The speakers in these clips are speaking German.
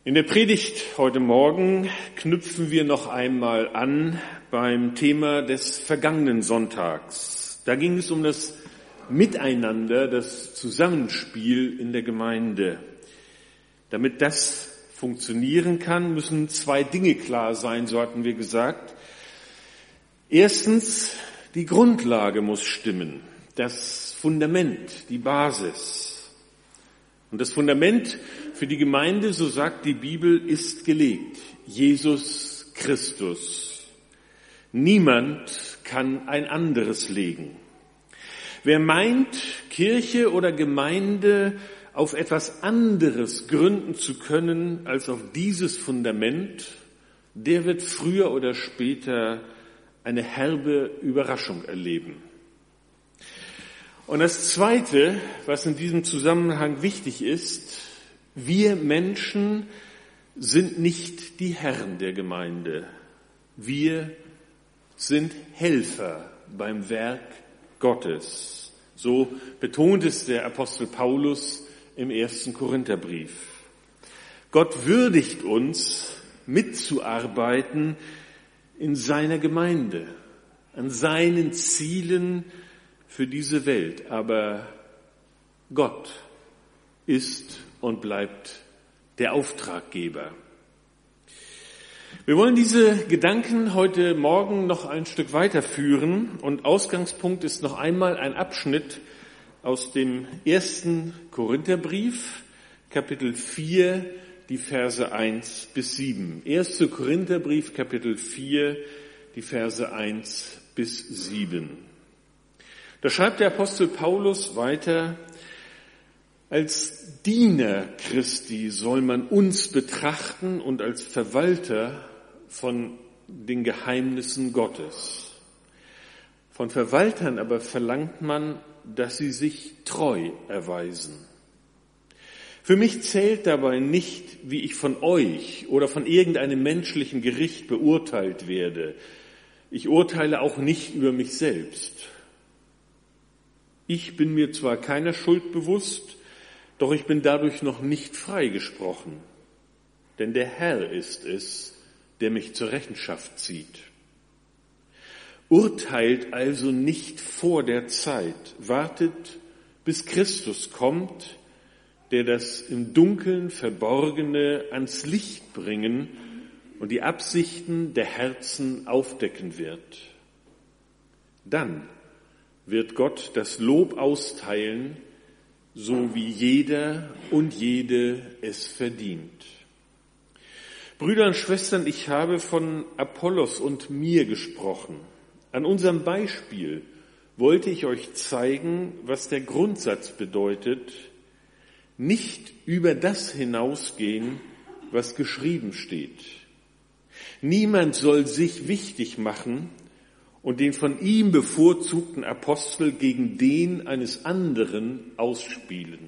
In der Predigt heute Morgen knüpfen wir noch einmal an beim Thema des vergangenen Sonntags. Da ging es um das Miteinander, das Zusammenspiel in der Gemeinde. Damit das funktionieren kann, müssen zwei Dinge klar sein, so hatten wir gesagt. Erstens, die Grundlage muss stimmen, das Fundament, die Basis. Und das Fundament für die Gemeinde, so sagt die Bibel, ist gelegt. Jesus Christus. Niemand kann ein anderes legen. Wer meint, Kirche oder Gemeinde auf etwas anderes gründen zu können als auf dieses Fundament, der wird früher oder später eine herbe Überraschung erleben. Und das Zweite, was in diesem Zusammenhang wichtig ist, wir Menschen sind nicht die Herren der Gemeinde. Wir sind Helfer beim Werk Gottes. So betont es der Apostel Paulus im 1. Korintherbrief. Gott würdigt uns, mitzuarbeiten in seiner Gemeinde, an seinen Zielen für diese Welt. Aber Gott ist und bleibt der Auftraggeber. Wir wollen diese Gedanken heute Morgen noch ein Stück weiterführen und Ausgangspunkt ist noch einmal ein Abschnitt aus dem 1. Korintherbrief, Kapitel 4, die Verse 1 bis 7. 1. Korintherbrief, Kapitel 4, die Verse 1 bis 7. Da schreibt der Apostel Paulus weiter: Als Diener Christi soll man uns betrachten und als Verwalter von den Geheimnissen Gottes. Von Verwaltern aber verlangt man, dass sie sich treu erweisen. Für mich zählt dabei nicht, wie ich von euch oder von irgendeinem menschlichen Gericht beurteilt werde. Ich urteile auch nicht über mich selbst. Ich bin mir zwar keiner Schuld bewusst, doch ich bin dadurch noch nicht freigesprochen, denn der Herr ist es, der mich zur Rechenschaft zieht. Urteilt also nicht vor der Zeit, wartet, bis Christus kommt, der das im Dunkeln Verborgene ans Licht bringen und die Absichten der Herzen aufdecken wird. Dann wird Gott das Lob austeilen, so wie jeder und jede es verdient. Brüder und Schwestern, ich habe von Apollos und mir gesprochen. An unserem Beispiel wollte ich euch zeigen, was der Grundsatz bedeutet: nicht über das hinausgehen, was geschrieben steht. Niemand soll sich wichtig machen und den von ihm bevorzugten Apostel gegen den eines anderen ausspielen.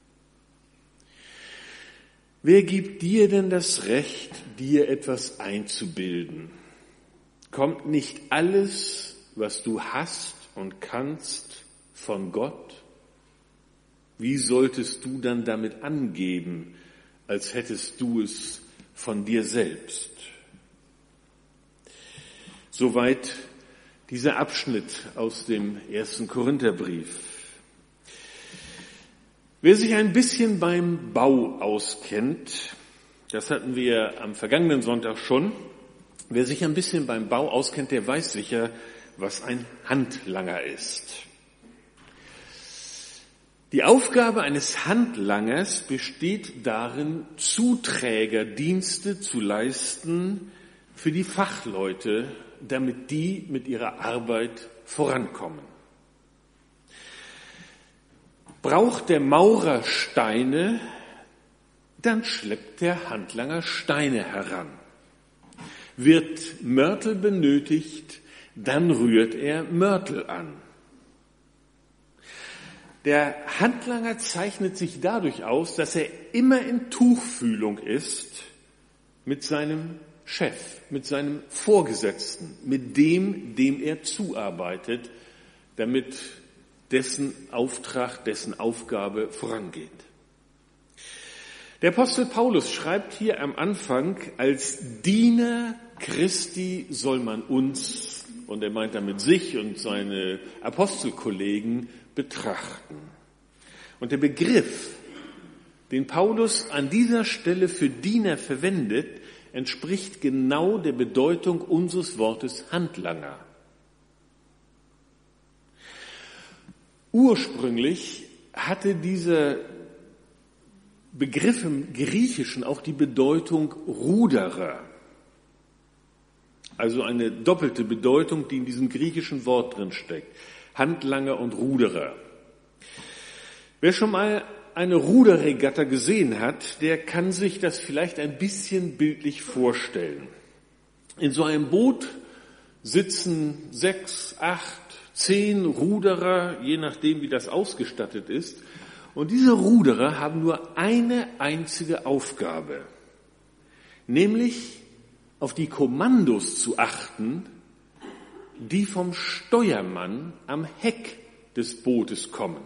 Wer gibt dir denn das Recht, dir etwas einzubilden? Kommt nicht alles, was du hast und kannst, von Gott? Wie solltest du dann damit angeben, als hättest du es von dir selbst? Soweit dieser Abschnitt aus dem 1. Korintherbrief. Wer sich ein bisschen beim Bau auskennt, das hatten wir am vergangenen Sonntag schon, wer sich ein bisschen beim Bau auskennt, der weiß sicher, was ein Handlanger ist. Die Aufgabe eines Handlangers besteht darin, Zuträgerdienste zu leisten für die Fachleute, damit die mit ihrer Arbeit vorankommen. Braucht der Maurer Steine, dann schleppt der Handlanger Steine heran. Wird Mörtel benötigt, dann rührt er Mörtel an. Der Handlanger zeichnet sich dadurch aus, dass er immer in Tuchfühlung ist mit seinem Chef, mit seinem Vorgesetzten, mit dem er zuarbeitet, damit dessen Auftrag, dessen Aufgabe vorangeht. Der Apostel Paulus schreibt hier am Anfang, als Diener Christi soll man uns, und er meint damit sich und seine Apostelkollegen, betrachten. Und der Begriff, den Paulus an dieser Stelle für Diener verwendet, entspricht genau der Bedeutung unseres Wortes Handlanger. Ursprünglich hatte dieser Begriff im Griechischen auch die Bedeutung Ruderer. Also eine doppelte Bedeutung, die in diesem griechischen Wort drin steckt. Handlanger und Ruderer. Wer schon mal eine Ruderregatta gesehen hat, der kann sich das vielleicht ein bisschen bildlich vorstellen. In so einem Boot sitzen 6, 8, 10 Ruderer, je nachdem wie das ausgestattet ist. Und diese Ruderer haben nur eine einzige Aufgabe, nämlich auf die Kommandos zu achten, die vom Steuermann am Heck des Bootes kommen.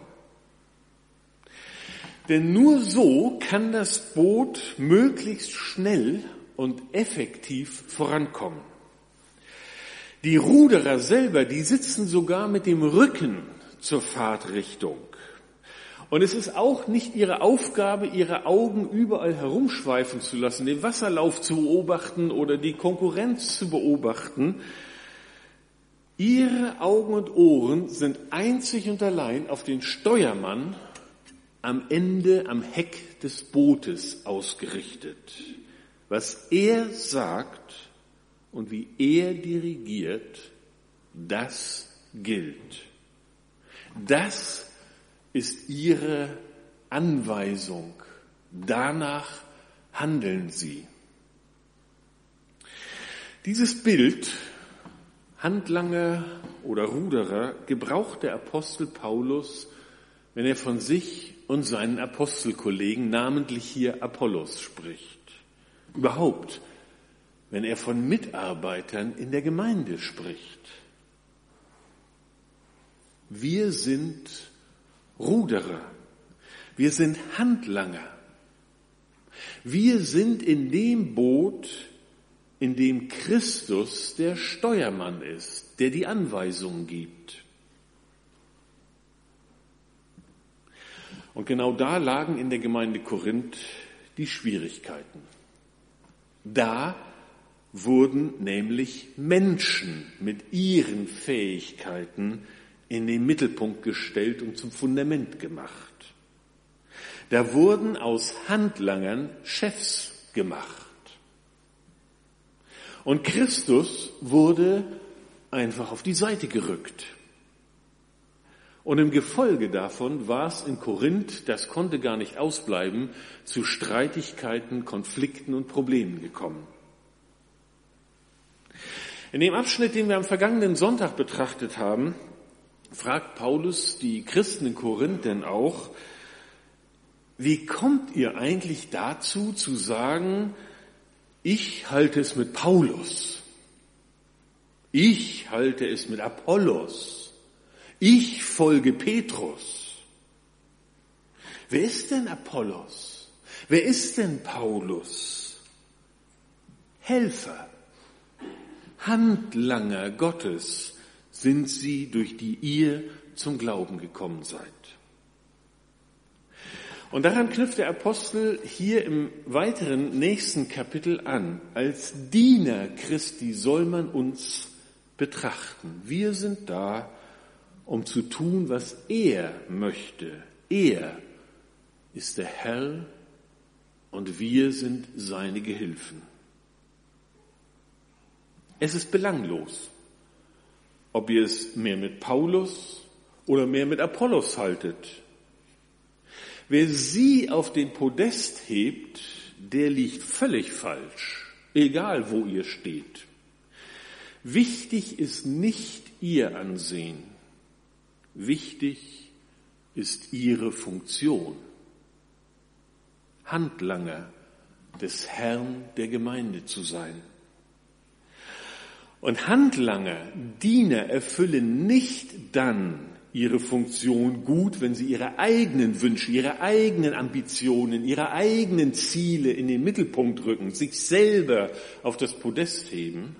Denn nur so kann das Boot möglichst schnell und effektiv vorankommen. Die Ruderer selber, die sitzen sogar mit dem Rücken zur Fahrtrichtung. Und es ist auch nicht ihre Aufgabe, ihre Augen überall herumschweifen zu lassen, den Wasserlauf zu beobachten oder die Konkurrenz zu beobachten. Ihre Augen und Ohren sind einzig und allein auf den Steuermann am Ende, am Heck des Bootes ausgerichtet. Was er sagt und wie er dirigiert, das gilt. Das ist ihre Anweisung. Danach handeln sie. Dieses Bild, Handlanger oder Ruderer, gebraucht der Apostel Paulus, wenn er von sich und seinen Apostelkollegen, namentlich hier Apollos, spricht. Überhaupt, wenn er von Mitarbeitern in der Gemeinde spricht. Wir sind Ruderer. Wir sind Handlanger. Wir sind in dem Boot, in dem Christus der Steuermann ist, der die Anweisungen gibt. Und genau da lagen in der Gemeinde Korinth die Schwierigkeiten. Da wurden nämlich Menschen mit ihren Fähigkeiten in den Mittelpunkt gestellt und zum Fundament gemacht. Da wurden aus Handlangern Chefs gemacht. Und Christus wurde einfach auf die Seite gerückt. Und im Gefolge davon war es in Korinth, das konnte gar nicht ausbleiben, zu Streitigkeiten, Konflikten und Problemen gekommen. In dem Abschnitt, den wir am vergangenen Sonntag betrachtet haben, fragt Paulus die Christen in Korinth denn auch, wie kommt ihr eigentlich dazu zu sagen, ich halte es mit Paulus, ich halte es mit Apollos, ich folge Petrus. Wer ist denn Apollos? Wer ist denn Paulus? Helfer, Handlanger Gottes sind sie, durch die ihr zum Glauben gekommen seid. Und daran knüpft der Apostel hier im weiteren nächsten Kapitel an. Als Diener Christi soll man uns betrachten. Wir sind da, um zu tun, was er möchte. Er ist der Herr und wir sind seine Gehilfen. Es ist belanglos, ob ihr es mehr mit Paulus oder mehr mit Apollos haltet. Wer sie auf den Podest hebt, der liegt völlig falsch, egal wo ihr steht. Wichtig ist nicht ihr Ansehen. Wichtig ist ihre Funktion. Handlanger des Herrn der Gemeinde zu sein. Und Handlanger, Diener erfüllen nicht dann ihre Funktion gut, wenn sie ihre eigenen Wünsche, ihre eigenen Ambitionen, ihre eigenen Ziele in den Mittelpunkt rücken, sich selber auf das Podest heben,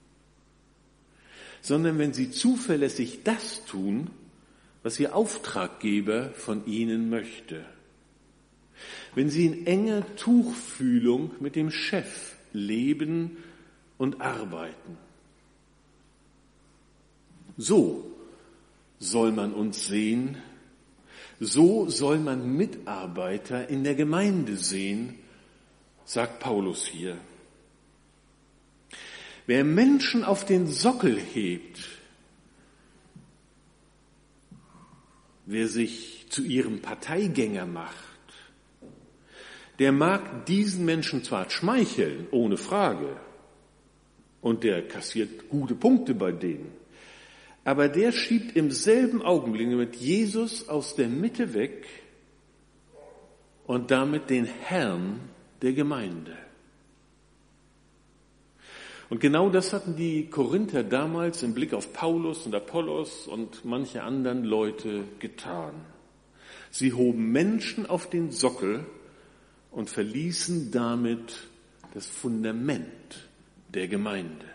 sondern wenn sie zuverlässig das tun, was ihr Auftraggeber von ihnen möchte. Wenn sie in enger Tuchfühlung mit dem Chef leben und arbeiten. So soll man uns sehen, so soll man Mitarbeiter in der Gemeinde sehen, sagt Paulus hier. Wer Menschen auf den Sockel hebt, wer sich zu ihrem Parteigänger macht, der mag diesen Menschen zwar schmeicheln, ohne Frage, und der kassiert gute Punkte bei denen, aber der schiebt im selben Augenblick mit Jesus aus der Mitte weg und damit den Herrn der Gemeinde. Und genau das hatten die Korinther damals im Blick auf Paulus und Apollos und manche anderen Leute getan. Sie hoben Menschen auf den Sockel und verließen damit das Fundament der Gemeinde.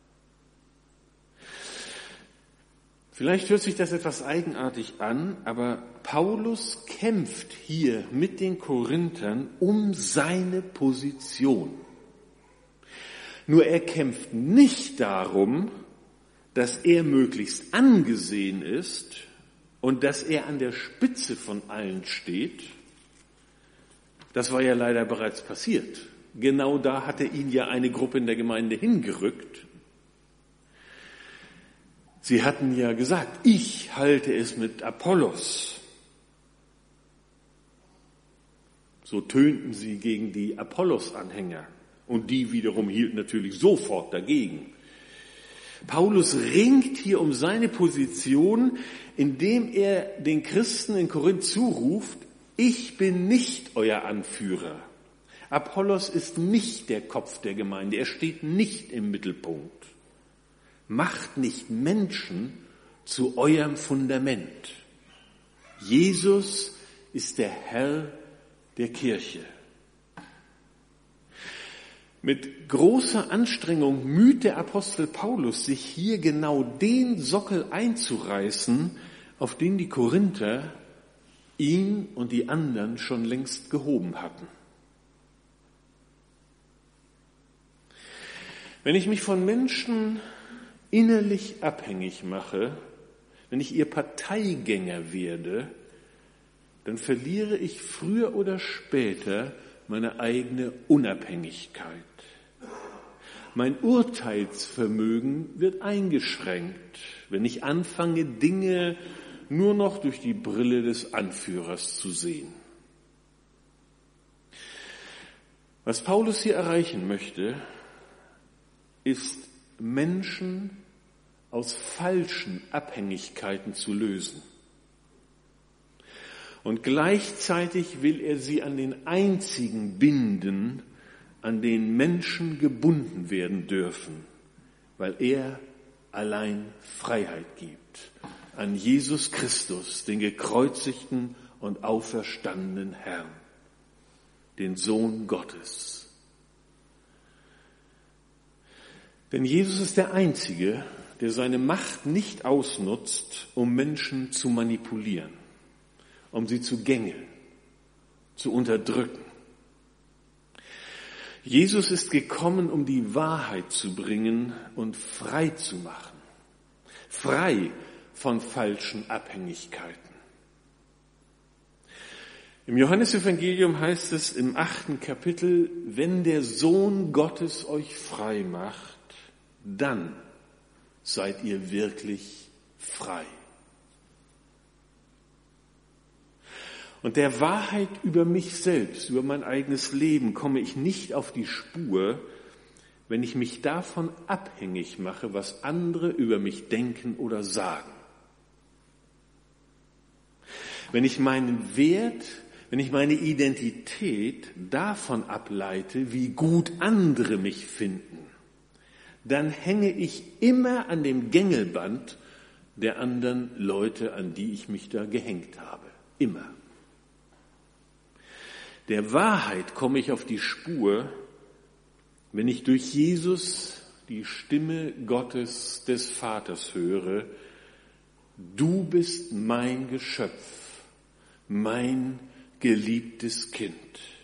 Vielleicht hört sich das etwas eigenartig an, aber Paulus kämpft hier mit den Korinthern um seine Position. Nur er kämpft nicht darum, dass er möglichst angesehen ist und dass er an der Spitze von allen steht. Das war ja leider bereits passiert. Genau da hatte ihn ja eine Gruppe in der Gemeinde hingerückt. Sie hatten ja gesagt, ich halte es mit Apollos. So tönten sie gegen die Apollos-Anhänger und die wiederum hielten natürlich sofort dagegen. Paulus ringt hier um seine Position, indem er den Christen in Korinth zuruft, ich bin nicht euer Anführer. Apollos ist nicht der Kopf der Gemeinde, er steht nicht im Mittelpunkt. Macht nicht Menschen zu eurem Fundament. Jesus ist der Herr der Kirche. Mit großer Anstrengung müht der Apostel Paulus, sich hier genau den Sockel einzureißen, auf den die Korinther ihn und die anderen schon längst gehoben hatten. Wenn ich mich von Menschen innerlich abhängig mache, wenn ich ihr Parteigänger werde, dann verliere ich früher oder später meine eigene Unabhängigkeit. Mein Urteilsvermögen wird eingeschränkt, wenn ich anfange, Dinge nur noch durch die Brille des Anführers zu sehen. Was Paulus hier erreichen möchte, ist, Menschen aus falschen Abhängigkeiten zu lösen. Und gleichzeitig will er sie an den einzigen binden, an den Menschen gebunden werden dürfen, weil er allein Freiheit gibt. An Jesus Christus, den gekreuzigten und auferstandenen Herrn, den Sohn Gottes. Denn Jesus ist der Einzige, der seine Macht nicht ausnutzt, um Menschen zu manipulieren, um sie zu gängeln, zu unterdrücken. Jesus ist gekommen, um die Wahrheit zu bringen und frei zu machen. Frei von falschen Abhängigkeiten. Im Johannesevangelium heißt es im 8. Kapitel, wenn der Sohn Gottes euch frei macht, dann seid ihr wirklich frei. Und der Wahrheit über mich selbst, über mein eigenes Leben komme ich nicht auf die Spur, wenn ich mich davon abhängig mache, was andere über mich denken oder sagen. Wenn ich meinen Wert, wenn ich meine Identität davon ableite, wie gut andere mich finden, dann hänge ich immer an dem Gängelband der anderen Leute, an die ich mich da gehängt habe. Immer. Der Wahrheit komme ich auf die Spur, wenn ich durch Jesus die Stimme Gottes des Vaters höre: Du bist mein Geschöpf, mein geliebtes Kind.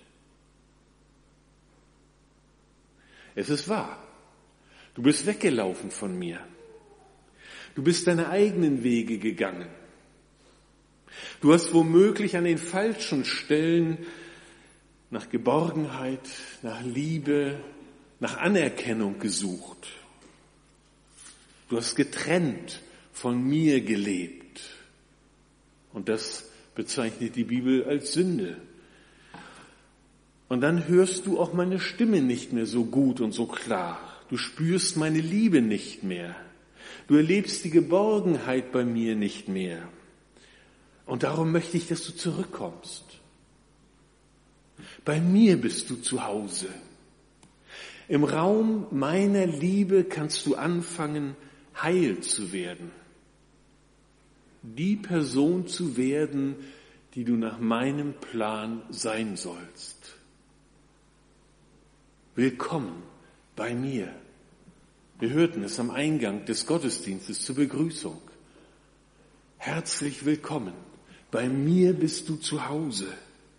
Es ist wahr. Du bist weggelaufen von mir. Du bist deine eigenen Wege gegangen. Du hast womöglich an den falschen Stellen nach Geborgenheit, nach Liebe, nach Anerkennung gesucht. Du hast getrennt von mir gelebt. Und das bezeichnet die Bibel als Sünde. Und dann hörst du auch meine Stimme nicht mehr so gut und so klar. Du spürst meine Liebe nicht mehr. Du erlebst die Geborgenheit bei mir nicht mehr. Und darum möchte ich, dass du zurückkommst. Bei mir bist du zu Hause. Im Raum meiner Liebe kannst du anfangen, heil zu werden. Die Person zu werden, die du nach meinem Plan sein sollst. Willkommen bei mir. Wir hörten es am Eingang des Gottesdienstes zur Begrüßung. Herzlich willkommen. Bei mir bist du zu Hause.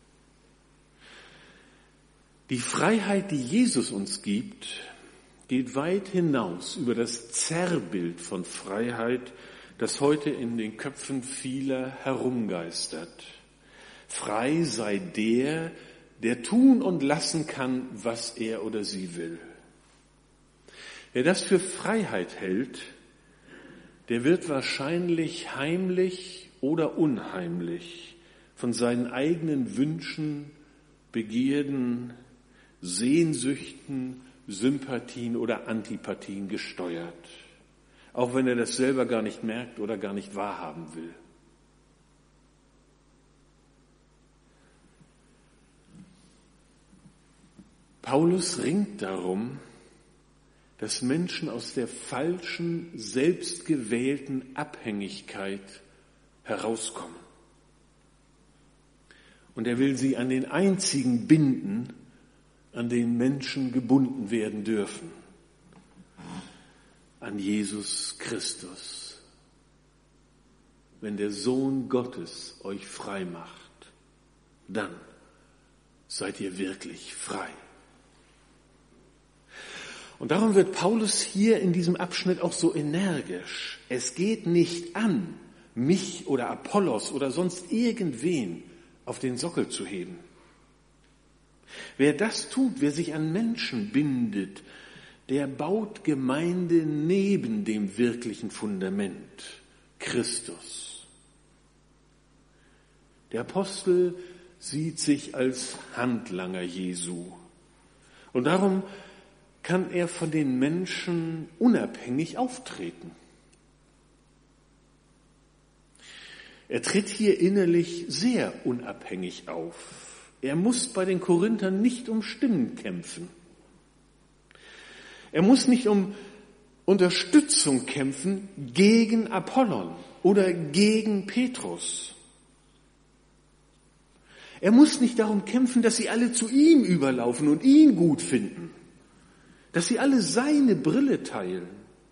Die Freiheit, die Jesus uns gibt, geht weit hinaus über das Zerrbild von Freiheit, das heute in den Köpfen vieler herumgeistert. Frei sei der tun und lassen kann, was er oder sie will. Wer das für Freiheit hält, der wird wahrscheinlich heimlich oder unheimlich von seinen eigenen Wünschen, Begierden, Sehnsüchten, Sympathien oder Antipathien gesteuert, auch wenn er das selber gar nicht merkt oder gar nicht wahrhaben will. Paulus ringt darum, dass Menschen aus der falschen, selbstgewählten Abhängigkeit herauskommen. Und er will sie an den einzigen binden, an den Menschen gebunden werden dürfen. An Jesus Christus. Wenn der Sohn Gottes euch frei macht, dann seid ihr wirklich frei. Und darum wird Paulus hier in diesem Abschnitt auch so energisch. Es geht nicht an, mich oder Apollos oder sonst irgendwen auf den Sockel zu heben. Wer das tut, wer sich an Menschen bindet, der baut Gemeinde neben dem wirklichen Fundament, Christus. Der Apostel sieht sich als Handlanger Jesu. Und darum kann er von den Menschen unabhängig auftreten. Er tritt hier innerlich sehr unabhängig auf. Er muss bei den Korinthern nicht um Stimmen kämpfen. Er muss nicht um Unterstützung kämpfen gegen Apollon oder gegen Petrus. Er muss nicht darum kämpfen, dass sie alle zu ihm überlaufen und ihn gut finden, dass sie alle seine Brille teilen.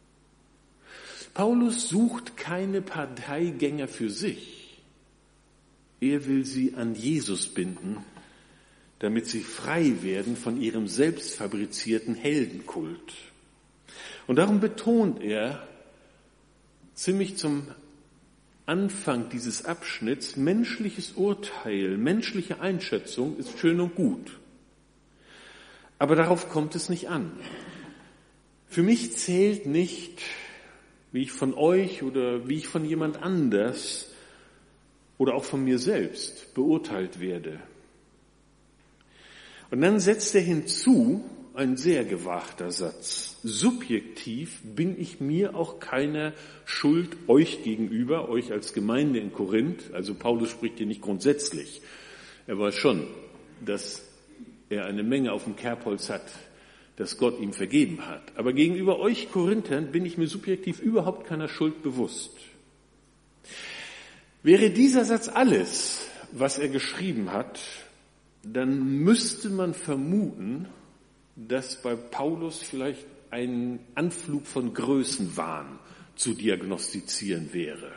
Paulus sucht keine Parteigänger für sich. Er will sie an Jesus binden, damit sie frei werden von ihrem selbstfabrizierten Heldenkult. Und darum betont er ziemlich zum Anfang dieses Abschnitts, menschliches Urteil, menschliche Einschätzung ist schön und gut. Aber darauf kommt es nicht an. Für mich zählt nicht, wie ich von euch oder wie ich von jemand anders oder auch von mir selbst beurteilt werde. Und dann setzt er hinzu, ein sehr gewagter Satz: Subjektiv bin ich mir auch keiner Schuld euch gegenüber, euch als Gemeinde in Korinth. Also Paulus spricht hier nicht grundsätzlich. Er weiß schon, dass er eine Menge auf dem Kerbholz hat, das Gott ihm vergeben hat. Aber gegenüber euch Korinthern bin ich mir subjektiv überhaupt keiner Schuld bewusst. Wäre dieser Satz alles, was er geschrieben hat, dann müsste man vermuten, dass bei Paulus vielleicht ein Anflug von Größenwahn zu diagnostizieren wäre.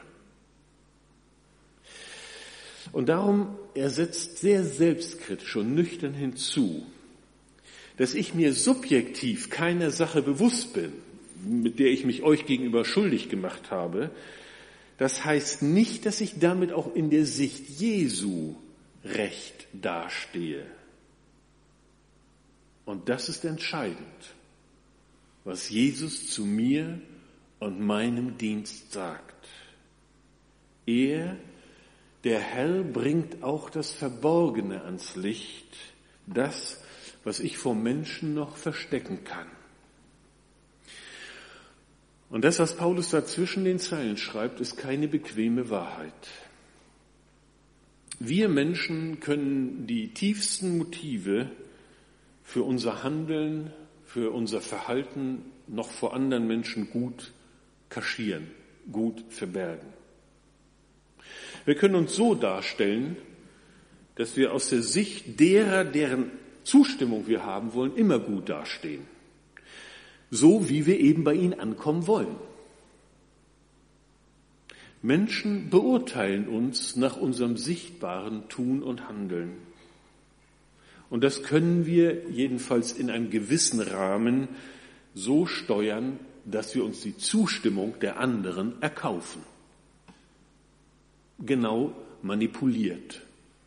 Und darum, er setzt sehr selbstkritisch und nüchtern hinzu, dass ich mir subjektiv keiner Sache bewusst bin, mit der ich mich euch gegenüber schuldig gemacht habe. Das heißt nicht, dass ich damit auch in der Sicht Jesu recht dastehe. Und das ist entscheidend, was Jesus zu mir und meinem Dienst sagt. Er, der Herr, bringt auch das Verborgene ans Licht, das, was ich vor Menschen noch verstecken kann. Und das, was Paulus da zwischen den Zeilen schreibt, ist keine bequeme Wahrheit. Wir Menschen können die tiefsten Motive für unser Handeln, für unser Verhalten noch vor anderen Menschen gut kaschieren, gut verbergen. Wir können uns so darstellen, dass wir aus der Sicht derer, deren Zustimmung wir haben wollen, immer gut dastehen. So wie wir eben bei ihnen ankommen wollen. Menschen beurteilen uns nach unserem sichtbaren Tun und Handeln. Und das können wir jedenfalls in einem gewissen Rahmen so steuern, dass wir uns die Zustimmung der anderen erkaufen. Genau manipuliert.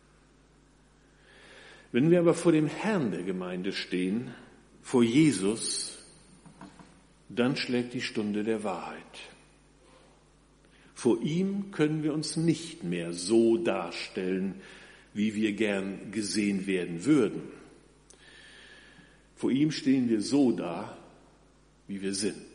Wenn wir aber vor dem Herrn der Gemeinde stehen, vor Jesus, dann schlägt die Stunde der Wahrheit. Vor ihm können wir uns nicht mehr so darstellen, wie wir gern gesehen werden würden. Vor ihm stehen wir so da, wie wir sind.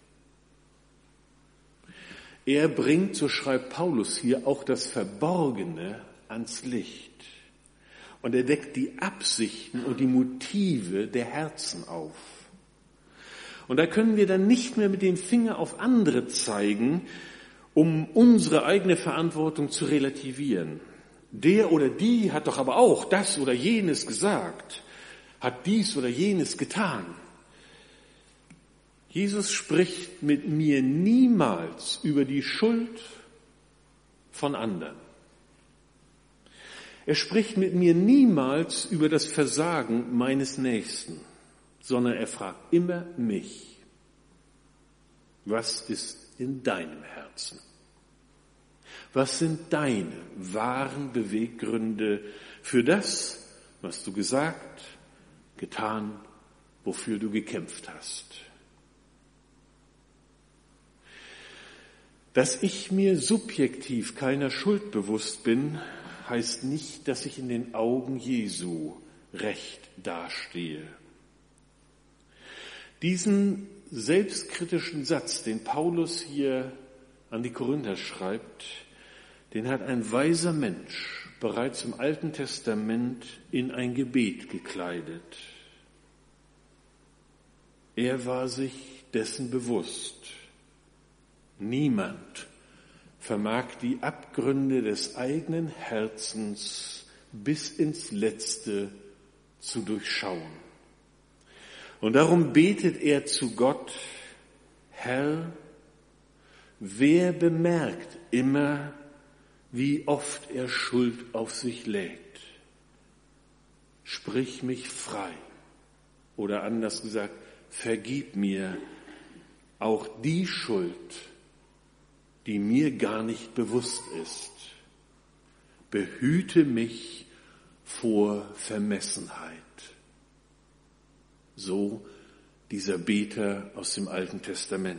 Er bringt, so schreibt Paulus hier, auch das Verborgene ans Licht. Und er deckt die Absichten und die Motive der Herzen auf. Und da können wir dann nicht mehr mit dem Finger auf andere zeigen, um unsere eigene Verantwortung zu relativieren. Der oder die hat doch aber auch das oder jenes gesagt, hat dies oder jenes getan. Jesus spricht mit mir niemals über die Schuld von anderen. Er spricht mit mir niemals über das Versagen meines Nächsten, sondern er fragt immer mich, was ist in deinem Herzen? Was sind deine wahren Beweggründe für das, was du gesagt, getan, wofür du gekämpft hast? Dass ich mir subjektiv keiner Schuld bewusst bin, heißt nicht, dass ich in den Augen Jesu recht dastehe. Diesen selbstkritischen Satz, den Paulus hier an die Korinther schreibt, den hat ein weiser Mensch bereits im Alten Testament in ein Gebet gekleidet. Er war sich dessen bewusst. Niemand vermag die Abgründe des eigenen Herzens bis ins Letzte zu durchschauen. Und darum betet er zu Gott, Herr, wer bemerkt immer, wie oft er Schuld auf sich lädt? Sprich mich frei. Oder anders gesagt, vergib mir auch die Schuld, die mir gar nicht bewusst ist. Behüte mich vor Vermessenheit. So dieser Beter aus dem Alten Testament.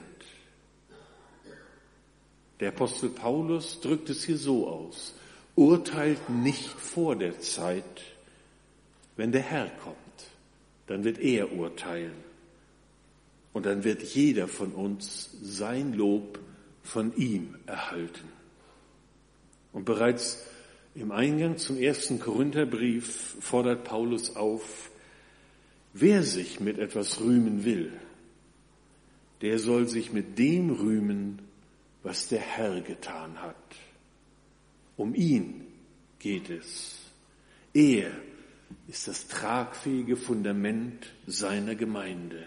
Der Apostel Paulus drückt es hier so aus: Urteilt nicht vor der Zeit, wenn der Herr kommt, dann wird er urteilen. Und dann wird jeder von uns sein Lob von ihm erhalten. Und bereits im Eingang zum 1. Korintherbrief fordert Paulus auf, wer sich mit etwas rühmen will, der soll sich mit dem rühmen, was der Herr getan hat. Um ihn geht es. Er ist das tragfähige Fundament seiner Gemeinde.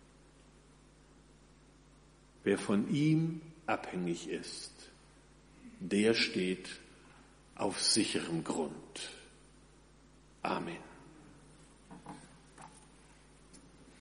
Wer von ihm abhängig ist, der steht auf sicherem Grund. Amen.